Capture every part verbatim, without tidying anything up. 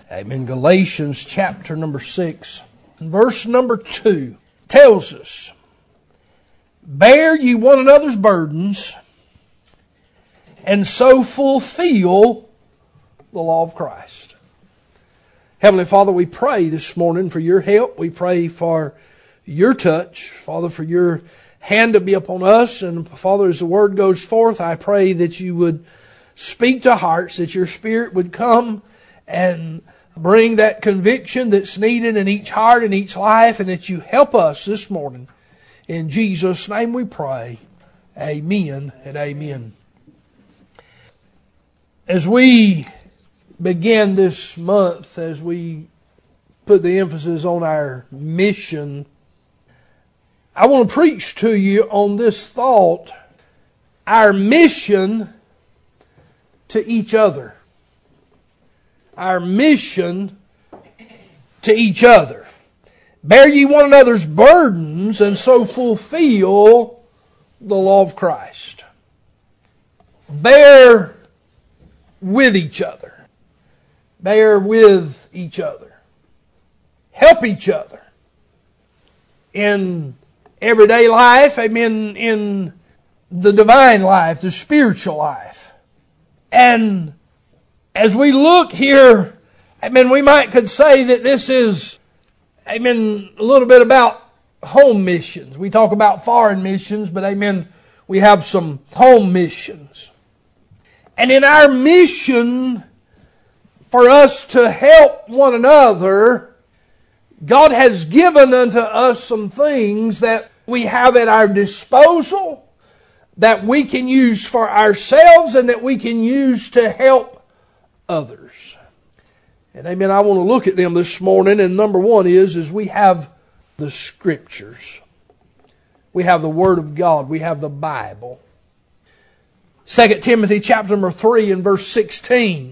Amen. Galatians chapter number six, verse number two tells us, "Bear ye one another's burdens, and so fulfill the law of Christ." Heavenly Father, we pray this morning for your help. We pray for your touch, Father, for your hand to be upon us. And Father, as the word goes forth, I pray that you would speak to hearts, that your Spirit would come and bring that conviction that's needed in each heart and each life, and that you help us this morning. In Jesus' name we pray. Amen and amen. As we begin this month, as we put the emphasis on our mission, I want to preach to you on this thought: our mission to each other. Our mission to each other. Bear ye one another's burdens, and so fulfill the law of Christ. Bear with each other. Bear with each other. Help each other. In everyday life, amen, in the divine life, the spiritual life. And as we look here, amen, we might could say that this is, amen, a little bit about home missions. We talk about foreign missions, but amen, we have some home missions. And in our mission, for us to help one another, God has given unto us some things that we have at our disposal, that we can use for ourselves and that we can use to help others. And amen, I want to look at them this morning. And number one is, is we have the Scriptures. We have the Word of God. We have the Bible. Second Timothy chapter number three and verse sixteen.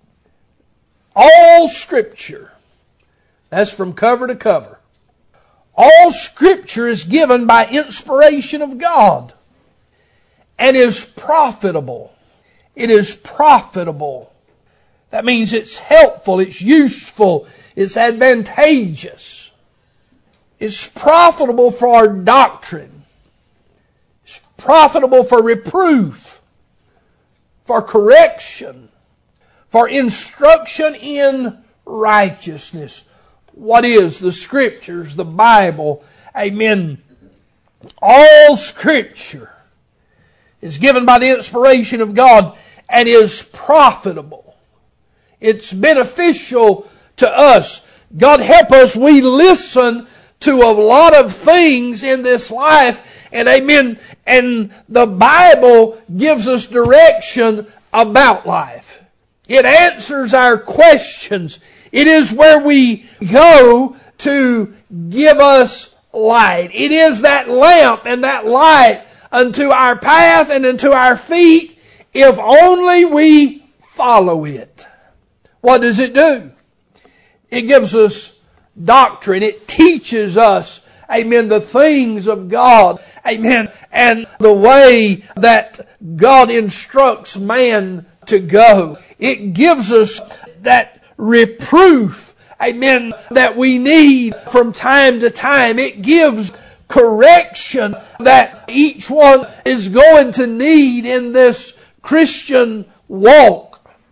All Scripture, that's from cover to cover. All Scripture is given by inspiration of God and is profitable. It is profitable. That means it's helpful, it's useful, it's advantageous. It's profitable for our doctrine. It's profitable for reproof, for correction, for instruction in righteousness. What is the Scriptures, the Bible? Amen. All Scripture is given by the inspiration of God and is profitable. It's beneficial to us. God help us, we listen to a lot of things in this life, and amen, and the Bible gives us direction about life. It answers our questions. It is where we go to give us light. It is that lamp and that light unto our path and unto our feet, if only we follow it. What does it do? It gives us doctrine. It teaches us, amen, the things of God, amen, and the way that God instructs man to go. It gives us that reproof, amen, that we need from time to time. It gives correction that each one is going to need in this Christian walk.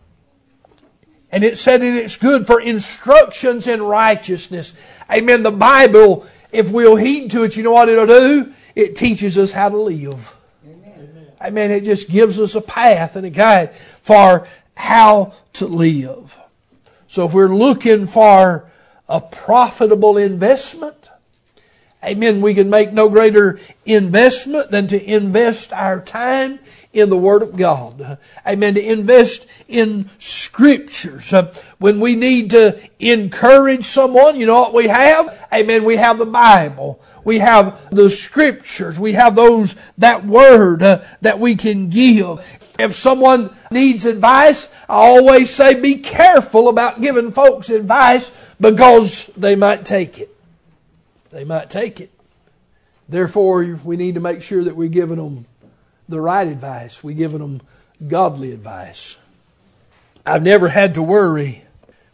And it said that it's good for instructions in righteousness. Amen. The Bible, if we'll heed to it, you know what it'll do? It teaches us how to live. Amen. Amen. It just gives us a path and a guide for how to live. So if we're looking for a profitable investment, amen, we can make no greater investment than to invest our time in the Word of God. Amen. To invest in Scriptures. Uh, when we need to encourage someone, you know what we have? Amen. We have the Bible. We have the Scriptures. We have those, that Word uh, that we can give. If someone needs advice, I always say be careful about giving folks advice, because they might take it. They might take it. Therefore, we need to make sure that we're giving them the right advice. We're giving them godly advice. I've never had to worry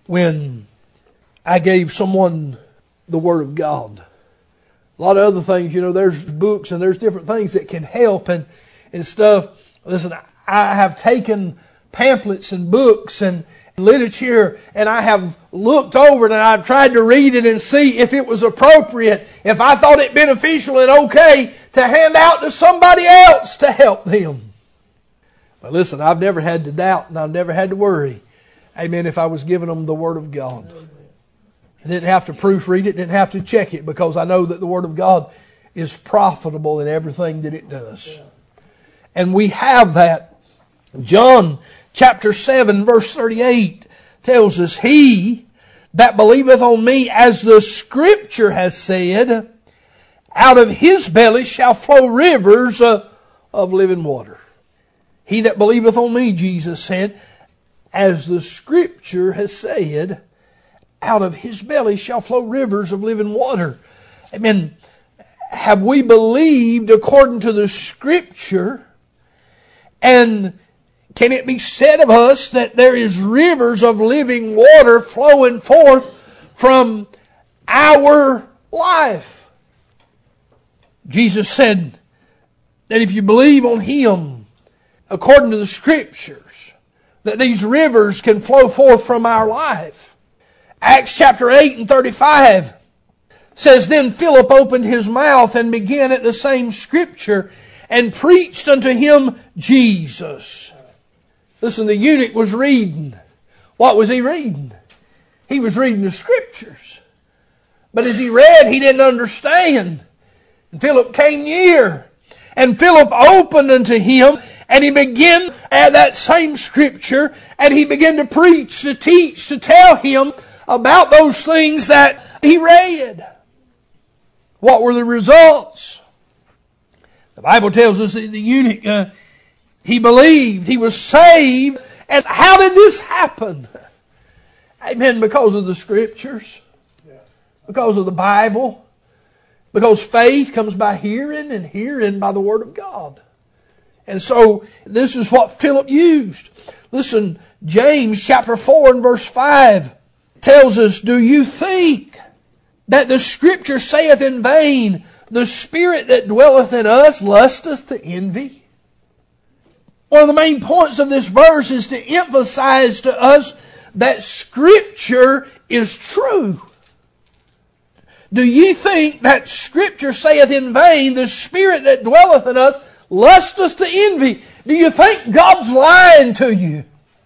when I gave someone the Word of God. A lot of other things, you know, there's books and there's different things that can help and, and stuff. Listen, I have taken pamphlets and books and literature and I have looked over it and I've tried to read it and see if it was appropriate, if I thought it beneficial and okay to hand out to somebody else to help them. But listen, I've never had to doubt and I've never had to worry, amen, if I was giving them the Word of God. I didn't have to proofread it, didn't have to check it, because I know that the Word of God is profitable in everything that it does. And we have that. John chapter seven verse thirty-eight tells us, He that believeth on me, as the Scripture has said, out of his belly shall flow rivers uh, of living water. He that believeth on me, Jesus said, as the Scripture has said, out of his belly shall flow rivers of living water. I mean, have we believed according to the Scripture? And can it be said of us that there is rivers of living water flowing forth from our life? Jesus said that if you believe on Him according to the Scriptures, that these rivers can flow forth from our life. Acts chapter eight and thirty-five says, Then Philip opened his mouth and began at the same Scripture and preached unto him Jesus. Listen, the eunuch was reading. What was he reading? He was reading the Scriptures. But as he read, he didn't understand. And Philip came near. And Philip opened unto him, and he began at that same Scripture, and he began to preach, to teach, to tell him about those things that he read. What were the results? The Bible tells us that the eunuch, uh, he believed, he was saved. And how did this happen? Amen. Because of the Scriptures. Because of the Bible. Because faith comes by hearing, and hearing by the Word of God. And so this is what Philip used. Listen, James chapter four and verse five tells us, Do you think that the Scripture saith in vain, the Spirit that dwelleth in us lusteth to envy? One of the main points of this verse is to emphasize to us that Scripture is true. Do ye think that Scripture saith in vain, the Spirit that dwelleth in us lusteth to envy? Do you think God's lying to you?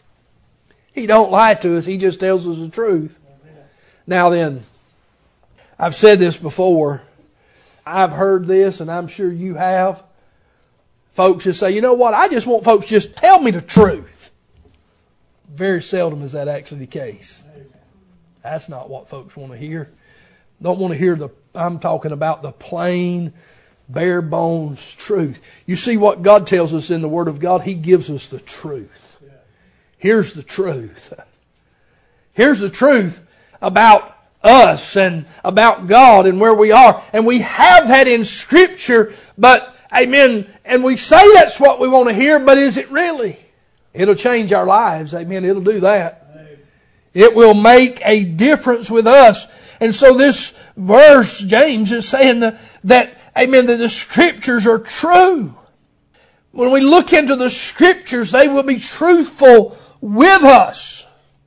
He don't lie to us. He just tells us the truth. Amen. Now then, I've said this before. I've heard this, and I'm sure you have. Folks just say, you know what, I just want folks to just tell me the truth. Very seldom is that actually the case. That's not what folks want to hear. Don't want to hear the, I'm talking about the plain, bare bones truth. You see what God tells us in the Word of God? He gives us the truth. Here's the truth. Here's the truth about us and about God and where we are. And we have that in Scripture, but, amen, and we say that's what we want to hear, but is it really? It'll change our lives, amen, it'll do that. It will make a difference with us. And so this verse, James, is saying that, that, amen, that the Scriptures are true. When we look into the Scriptures, they will be truthful with us.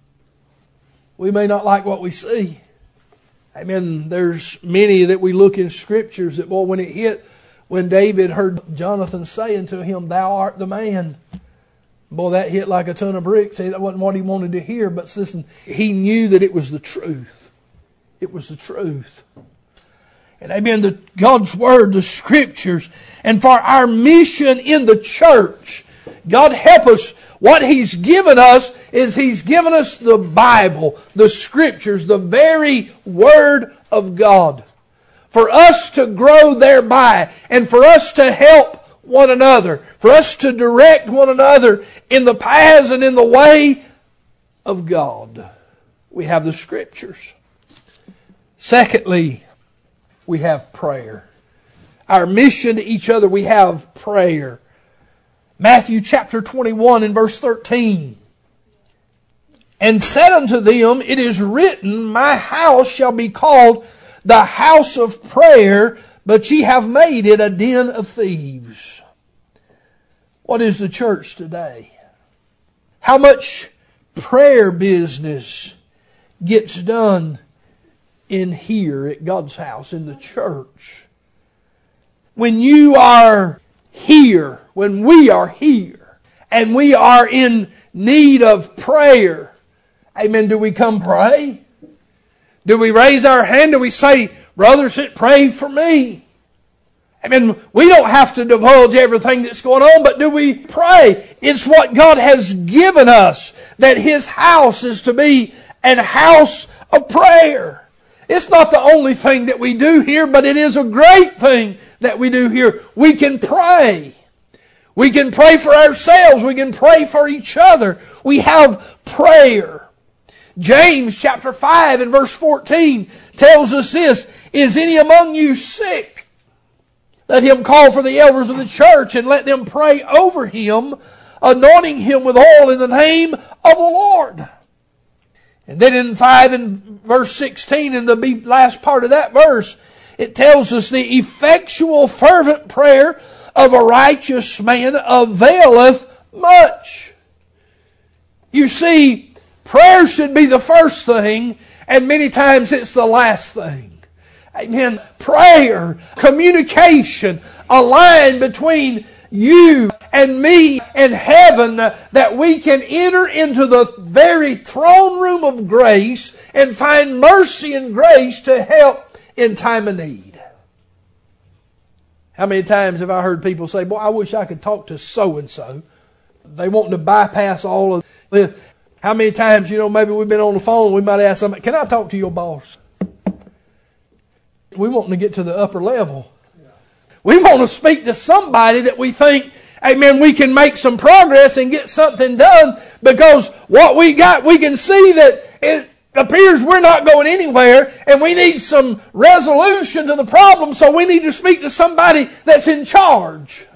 We may not like what we see. Amen. There's many that we look in Scriptures that, boy, when it hit, when David heard Jonathan saying to him, Thou art the man. Boy, that hit like a ton of bricks. That wasn't what he wanted to hear, but listen, he knew that it was the truth. It was the truth. And amen, the, God's Word, the Scriptures, and for our mission in the church, God help us. What He's given us is He's given us the Bible, the Scriptures, the very Word of God. For us to grow thereby and for us to help one another, for us to direct one another in the paths and in the way of God. We have the Scriptures. Secondly, we have prayer. Our mission to each other, we have prayer. Matthew chapter twenty-one and verse thirteen. and said unto them, It is written, My house shall be called the house of prayer, but ye have made it a den of thieves. What is the church today? How much prayer business gets done in here at God's house, in the church? When you are here, when we are here, and we are in need of prayer, amen, do we come pray? Do we raise our hand? Do we say, brothers, pray for me? I mean, we don't have to divulge everything that's going on, but do we pray? It's what God has given us, that His house is to be an house of prayer. It's not the only thing that we do here, but it is a great thing that we do here. We can pray. We can pray for ourselves. We can pray for each other. We have prayer. James chapter five and verse fourteen tells us this, Is any among you sick? Let him call for the elders of the church and let them pray over him, anointing him with oil in the name of the Lord. And then in five and verse sixteen, in the last part of that verse, it tells us the effectual fervent prayer of a righteous man availeth much. You see, prayer should be the first thing, and many times it's the last thing. Amen. Prayer, communication, a line between you and me and heaven, that we can enter into the very throne room of grace and find mercy and grace to help in time of need. How many times have I heard people say, boy, I wish I could talk to so-and-so. They want to bypass all of this. How many times, you know, maybe we've been on the phone, we might ask somebody, can I talk to your boss? We want to get to the upper level. We want to speak to somebody that we think, amen, we can make some progress and get something done, because what we got, we can see that it appears we're not going anywhere, and we need some resolution to the problem, so we need to speak to somebody that's in charge.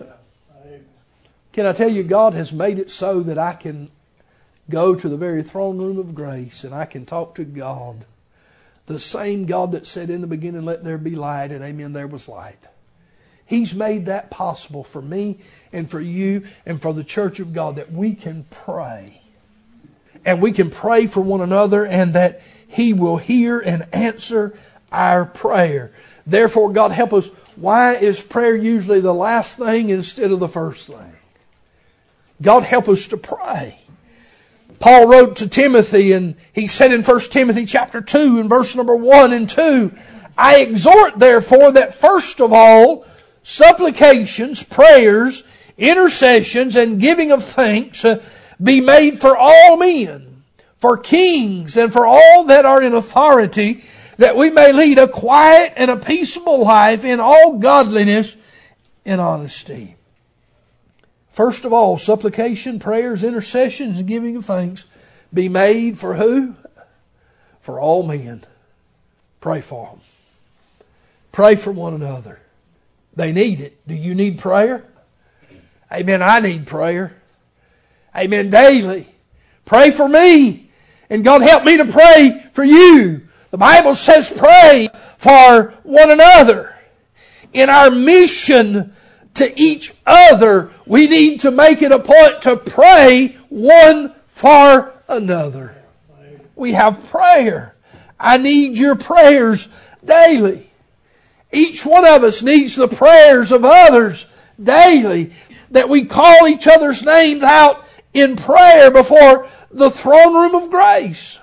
Can I tell you, God has made it so that I can go to the very throne room of grace and I can talk to God. The same God that said in the beginning, let there be light, and amen, there was light. He's made that possible for me and for you and for the church of God, that we can pray. And we can pray for one another, and that He will hear and answer our prayer. Therefore, God help us. Why is prayer usually the last thing instead of the first thing? God help us to pray. Paul wrote to Timothy, and he said in First Timothy chapter two and verse number one and two, I exhort therefore that first of all, supplications, prayers, intercessions, and giving of thanks uh, be made for all men, for kings, and for all that are in authority, that we may lead a quiet and a peaceable life in all godliness and honesty. First of all, supplication, prayers, intercessions, and giving of thanks be made for who? For all men. Pray for them. Pray for one another. They need it. Do you need prayer? Amen. I need prayer. Amen. Daily. Pray for me. And God help me to pray for you. The Bible says pray for one another. In our mission to each other, we need to make it a point to pray one for another. We have prayer. I need your prayers daily. Each one of us needs the prayers of others daily, that we call each other's names out in prayer before the throne room of grace.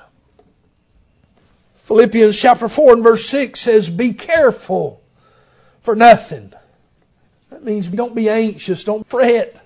Philippians chapter four and verse six says, be careful for nothing. That means don't be anxious, don't fret.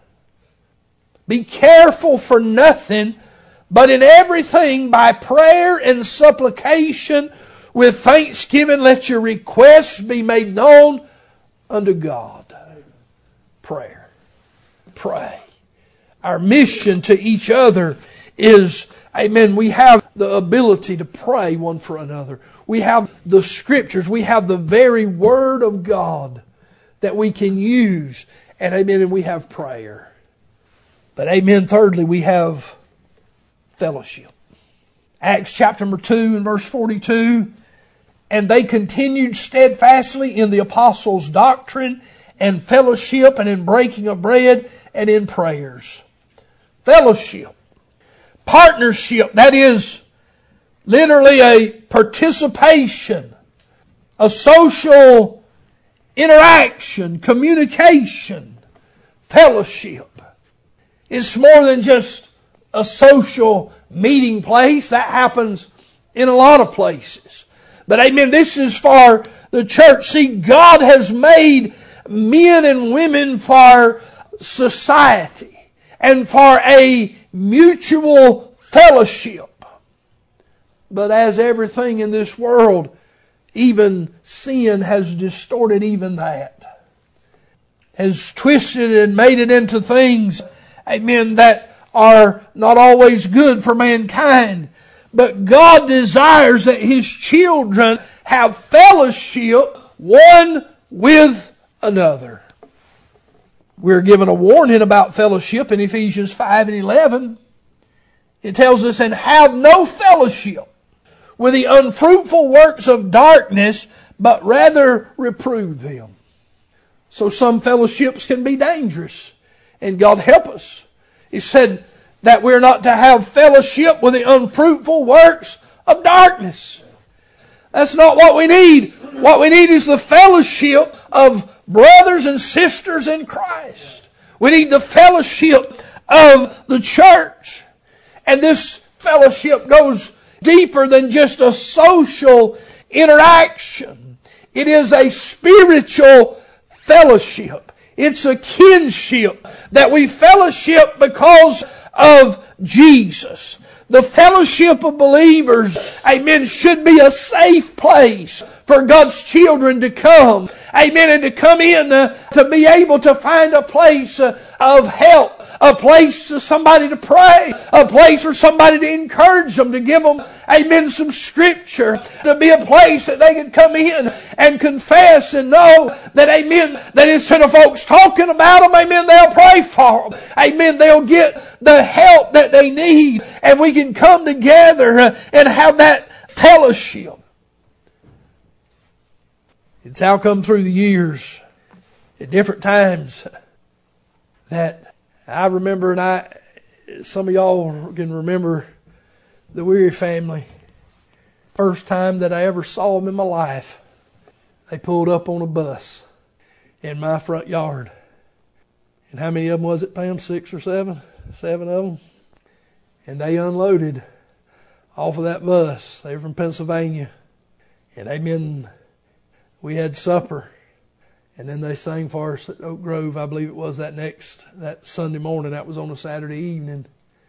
Be careful for nothing, but in everything by prayer and supplication with thanksgiving let your requests be made known unto God. Prayer. Pray. Our mission to each other is, amen, we have the ability to pray one for another. We have the Scriptures. We have the very Word of God that we can use. And amen, and we have prayer. But amen, thirdly, we have fellowship. Acts chapter number two and verse forty-two. And they continued steadfastly in the apostles' doctrine and fellowship and in breaking of bread and in prayers. Fellowship. Partnership. That is literally a participation. A social interaction. Communication. Fellowship. It's more than just a social meeting place. That happens in a lot of places. But amen, this is for the church. See, God has made men and women for society and for a mutual fellowship. But as everything in this world, even sin has distorted even that. Has twisted and made it into things, amen, that are not always good for mankind. But God desires that His children have fellowship one with another. We're given a warning about fellowship in Ephesians five and eleven. It tells us, and have no fellowship with the unfruitful works of darkness, but rather reprove them. So some fellowships can be dangerous. And God help us. He said that we're not to have fellowship with the unfruitful works of darkness. That's not what we need. What we need is the fellowship of brothers and sisters in Christ. We need the fellowship of the church. And this fellowship goes deeper than just a social interaction. It is a spiritual fellowship. It's a kinship that we fellowship because of Jesus. The fellowship of believers, amen, should be a safe place for God's children to come. Amen, and to come in uh, to be able to find a place uh, of help. A place for somebody to pray. A place for somebody to encourage them, to give them, amen, some scripture. To be a place that they can come in and confess and know that, amen, that instead of folks talking about them, amen, they'll pray for them. Amen, they'll get the help that they need. And we can come together and have that fellowship. It's how come through the years, at different times, that I remember, and I, some of y'all can remember the Weary family. First time that I ever saw them in my life, they pulled up on a bus in my front yard. And how many of them was it, Pam? Six or seven? Seven of them. And they unloaded off of that bus. They were from Pennsylvania. And amen, we had supper. And then they sang for us at Oak Grove, I believe it was that next, that Sunday morning. That was on a Saturday evening.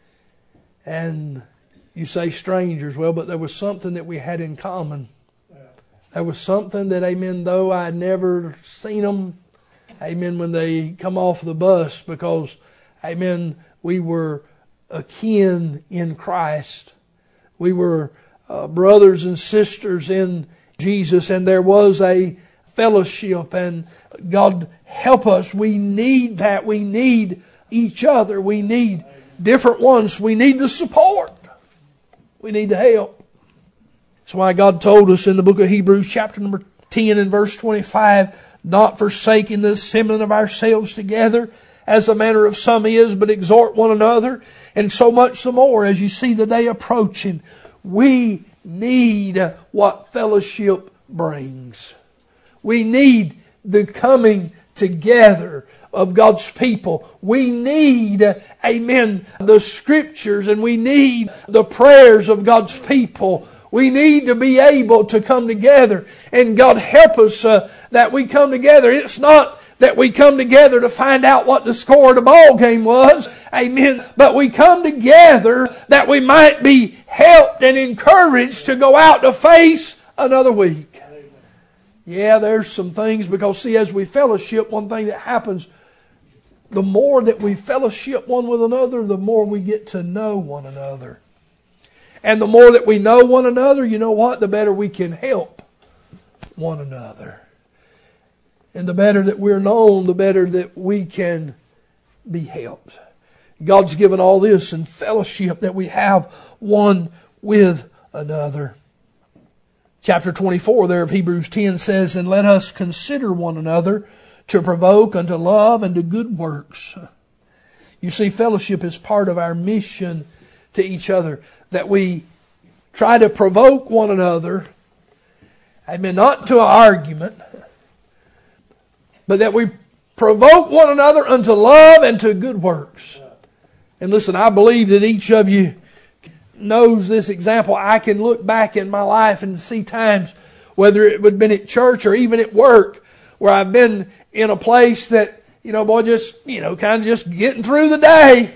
And you say strangers, well, but there was something that we had in common. There was something that, amen, though I had never seen them, amen, when they come off the bus, because, amen, we were akin in Christ. We were uh, brothers and sisters in Jesus, and there was a fellowship, and God help us. We need that. We need each other. We need different ones. We need the support. We need the help. That's why God told us in the book of Hebrews chapter number ten and verse twenty-five, not forsaking the assembling of ourselves together as the manner of some is, but exhort one another, and so much the more as you see the day approaching. We need what fellowship brings. We need the coming together of God's people. We need, amen, the scriptures, and we need the prayers of God's people. We need to be able to come together. And God help us uh, that we come together. It's not that we come together to find out what the score of the ball game was. Amen. But we come together that we might be helped and encouraged to go out to face another week. Yeah, there's some things, because see, as we fellowship, one thing that happens, the more that we fellowship one with another, the more we get to know one another. And the more that we know one another, you know what? The better we can help one another. And the better that we're known, the better that we can be helped. God's given all this in fellowship, that we have one with another. Chapter twenty-four there of Hebrews ten says, "And let us consider one another to provoke unto love and to good works." You see, fellowship is part of our mission to each other, that we try to provoke one another, amen, not to an argument, but that we provoke one another unto love and to good works. And listen, I believe that each of you knows this example. I can look back in my life and see times, whether it would have been at church or even at work, where I've been in a place that, you know, boy, just, you know, kind of just getting through the day.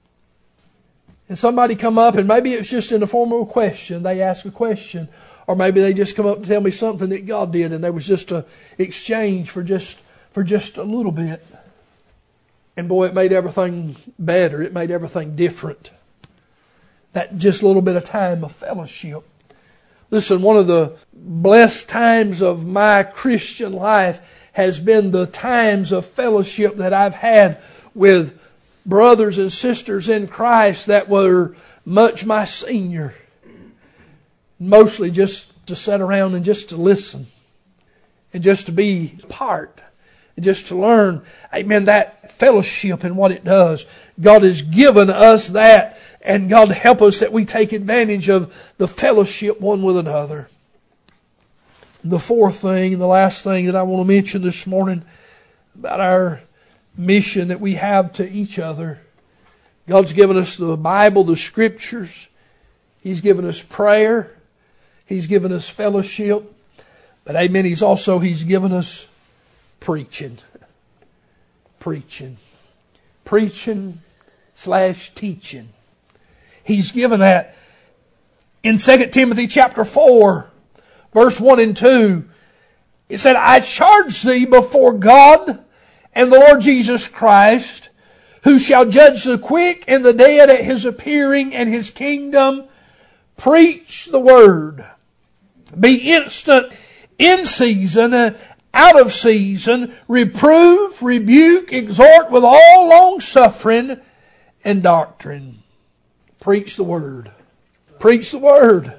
And somebody come up, and maybe it's just in the form of a question. They ask a question. Or maybe they just come up to tell me something that God did, and there was just a exchange for just for just a little bit. And boy, it made everything better. It made everything different. That just little bit of time of fellowship. Listen, one of the blessed times of my Christian life has been the times of fellowship that I've had with brothers and sisters in Christ that were much my senior. Mostly just to sit around and just to listen. And just to be part. And just to learn, amen, that fellowship and what it does. God has given us that. And God help us that we take advantage of the fellowship one with another. The fourth thing, and the last thing that I want to mention this morning about our mission that we have to each other. God's given us the Bible, the Scriptures. He's given us prayer. He's given us fellowship. But amen, He's also, He's given us preaching. Preaching. Preaching slash teaching. He's given that in Second Timothy chapter four, verse one and two. It said, "I charge thee before God and the Lord Jesus Christ, who shall judge the quick and the dead at His appearing and His kingdom, preach the word. Be instant in season, out of season, reprove, rebuke, exhort with all long suffering and doctrine." Preach the word. Preach the word.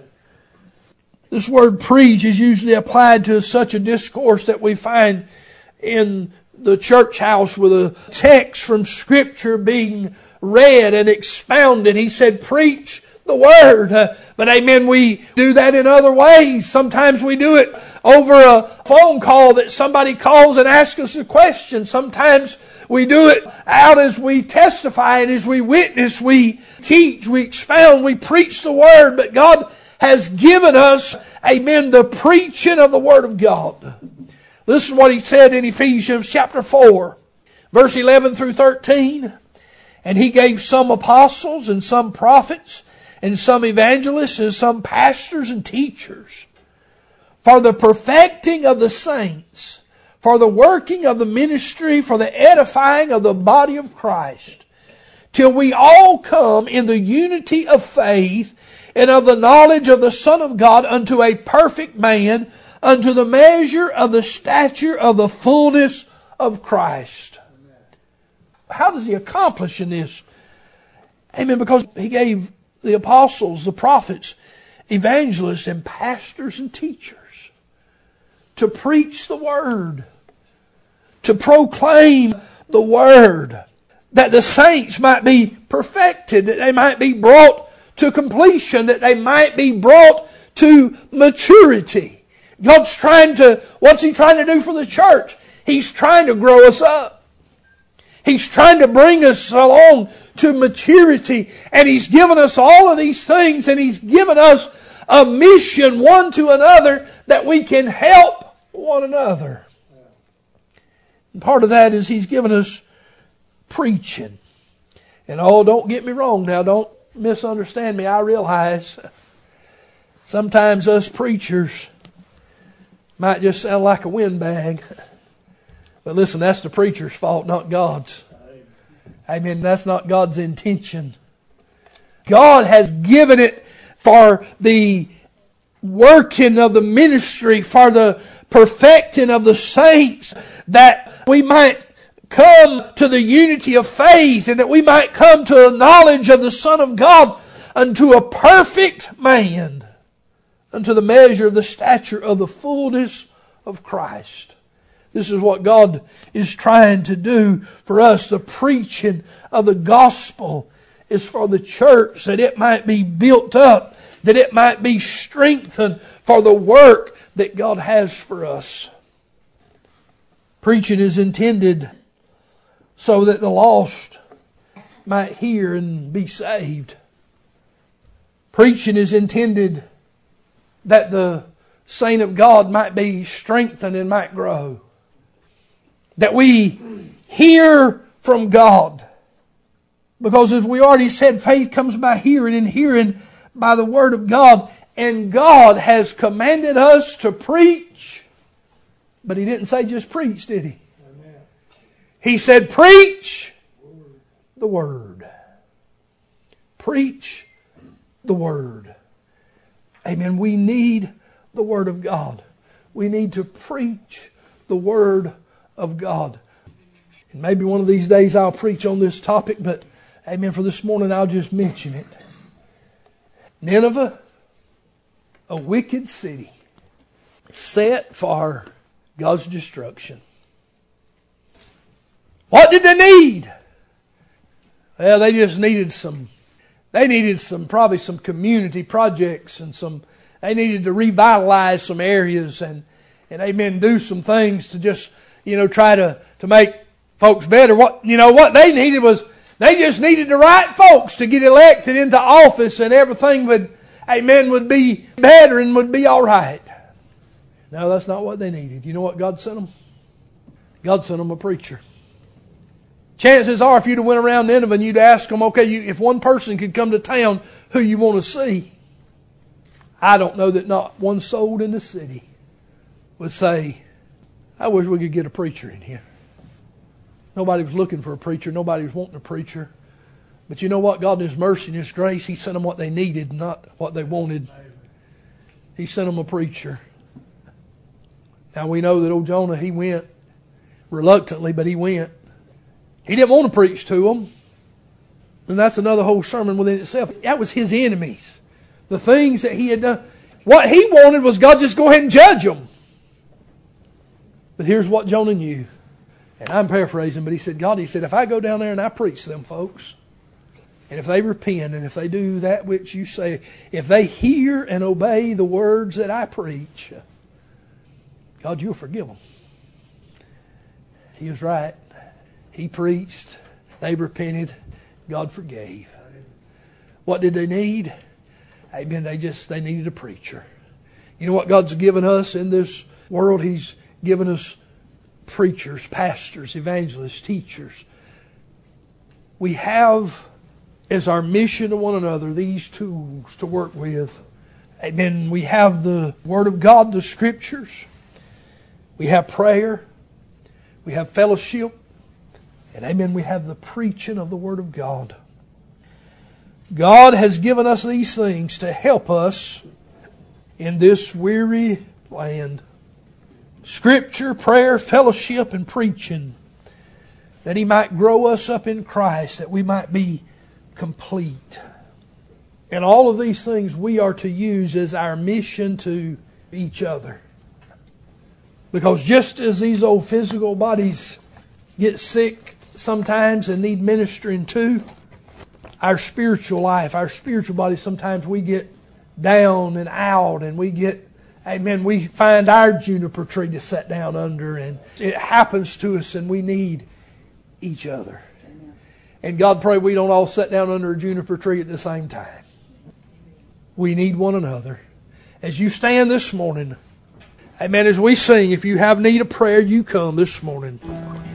This word preach is usually applied to such a discourse that we find in the church house with a text from Scripture being read and expounded. He said, preach the word. Uh, but amen, we do that in other ways. Sometimes we do it over a phone call that somebody calls and asks us a question. Sometimes we do it out as we testify and as we witness, we teach, we expound, we preach the word. But God has given us, amen, the preaching of the word of God. Listen to what He said in Ephesians chapter four, verse eleven through thirteen. "And He gave some apostles and some prophets and some evangelists and some pastors and teachers for the perfecting of the saints, for the working of the ministry, for the edifying of the body of Christ, till we all come in the unity of faith and of the knowledge of the Son of God unto a perfect man, unto the measure of the stature of the fullness of Christ." How does He accomplish in this? Amen. Because He gave the apostles, the prophets, evangelists, and pastors and teachers to preach the word, to proclaim the word, that the saints might be perfected, that they might be brought to completion, that they might be brought to maturity. God's trying to, what's He trying to do for the church? He's trying to grow us up. He's trying to bring us along to maturity. And He's given us all of these things, and He's given us a mission one to another that we can help one another. And part of that is He's given us preaching. And oh, don't get me wrong now, don't misunderstand me. I realize sometimes us preachers might just sound like a windbag. But listen, that's the preacher's fault, not God's. Amen. That's not God's intention. God has given it for the working of the ministry, for the perfecting of the saints, that we might come to the unity of faith and that we might come to a knowledge of the Son of God unto a perfect man, unto the measure of the stature of the fullness of Christ. This is what God is trying to do for us. The preaching of the gospel is for the church, that it might be built up, that it might be strengthened for the work that God has for us. Preaching is intended so that the lost might hear and be saved. Preaching is intended that the saint of God might be strengthened and might grow. That we hear from God. Because as we already said, faith comes by hearing, and hearing by the Word of God. And God has commanded us to preach. But He didn't say just preach, did He? Amen. He said preach the Word. Preach the Word. Amen. We need the Word of God. We need to preach the Word of God. And maybe one of these days I'll preach on this topic, but amen, for this morning I'll just mention it. Nineveh, a wicked city, set for God's destruction. What did they need? Well, they just needed some, they needed some, probably some community projects and some, they needed to revitalize some areas and, and amen, do some things to just, you know, try to, to make folks better. What, you know, what they needed was, they just needed the right folks to get elected into office, and everything would, amen, would be better and would be all right. No, that's not what they needed. You know what God sent them? God sent them a preacher. Chances are, if you'd have went around Nineveh and you'd ask them, okay, you, if one person could come to town, who you want to see? I don't know that not one soul in the city would say, I wish we could get a preacher in here. Nobody was looking for a preacher. Nobody was wanting a preacher. But you know what? God in His mercy and His grace, He sent them what they needed, not what they wanted. He sent them a preacher. Now we know that old Jonah, he went reluctantly, but he went. He didn't want to preach to them. And that's another whole sermon within itself. That was his enemies. The things that he had done. What he wanted was God just go ahead and judge them. But here's what Jonah knew. And I'm paraphrasing, but he said, God, he said, if I go down there and I preach to them folks, and if they repent, and if they do that which you say, if they hear and obey the words that I preach, God, you'll forgive them. He was right. He preached. They repented. God forgave. What did they need? Amen. They just, they needed a preacher. You know what God's given us in this world? He's given us preachers, pastors, evangelists, teachers. We have as our mission to one another these tools to work with. Amen. We have the Word of God, the Scriptures. We have prayer. We have fellowship. And amen, we have the preaching of the Word of God. God has given us these things to help us in this weary land. Scripture, prayer, fellowship, and preaching. That He might grow us up in Christ, that we might be complete. And all of these things we are to use as our mission to each other. Because just as these old physical bodies get sick sometimes and need ministering to, our spiritual life, our spiritual body, sometimes we get down and out and we get, amen, we find our juniper tree to sit down under, and it happens to us, and we need each other. Amen. And God, pray we don't all sit down under a juniper tree at the same time. We need one another. As you stand this morning, amen, as we sing, if you have need of prayer, you come this morning.